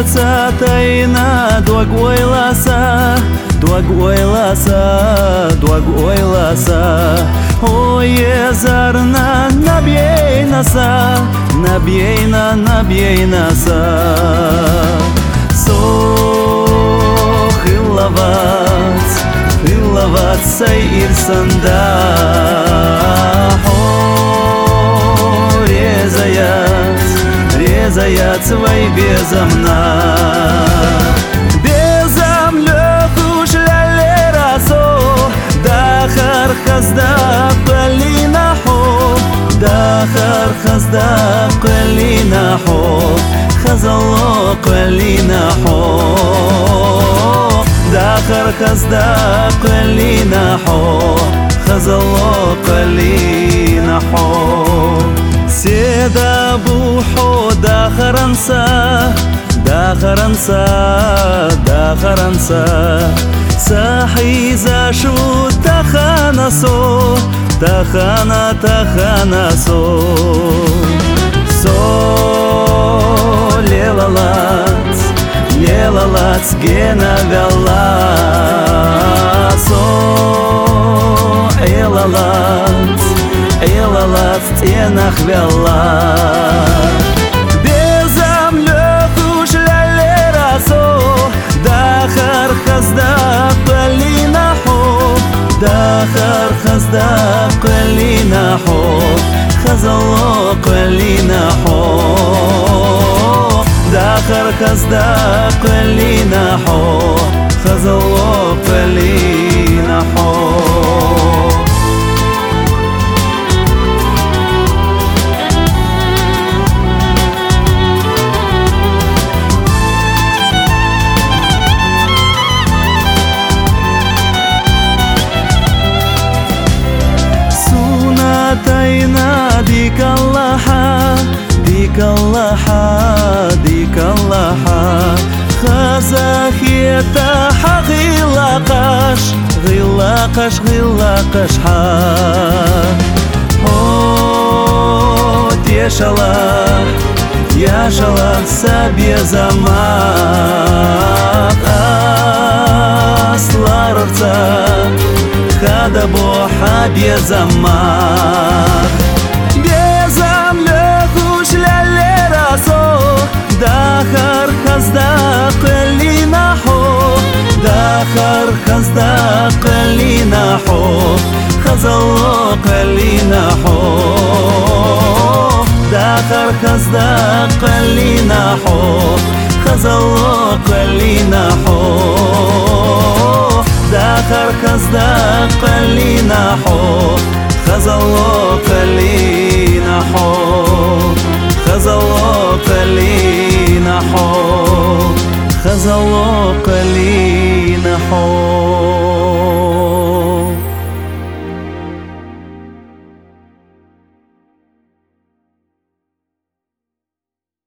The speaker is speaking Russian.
сердца тайна, Дуагой ласа, Дуагой ласа, Дуагой ласа. Ой, зарна, набей наса, набей наса. Сох илават сай ирсанда. Резаят свой безомна. Безомлёк уж лялерасо, Дахар хазда палинахо, Дахар хазда палинахо, Хазало палинахо, Дахар хазда палинахо, Хазало палинахо. Седа бухо дахаранса, дахаранса, дахаранса. Сахиза шу таханасо, таханасо. Со лелалац гена вяла. Со элалац стенах вяла. Безомлёк уж лялерасо, Дахар хазда палинахо, Дахар хазда палинахо, Хазало палинахо, Дахар хазда палинахо, Хазало палинахо. Тайна дикаллаха, дикаллаха, дикаллаха. Хазахета хагилакаш, гилакаш, гилакаш ха. От яшала сабе замак. Асларца хада боха безамах. Безамлёк уж лялерасо, Дахар хазда палинахо, Дахар хазда палинахо, Хазало палинахо, Дахар хазда палинахо, Хазало палинахо, Дахар хазда палинахо, Хазало палинахо, Хазало палинахо, Хазало палинахо.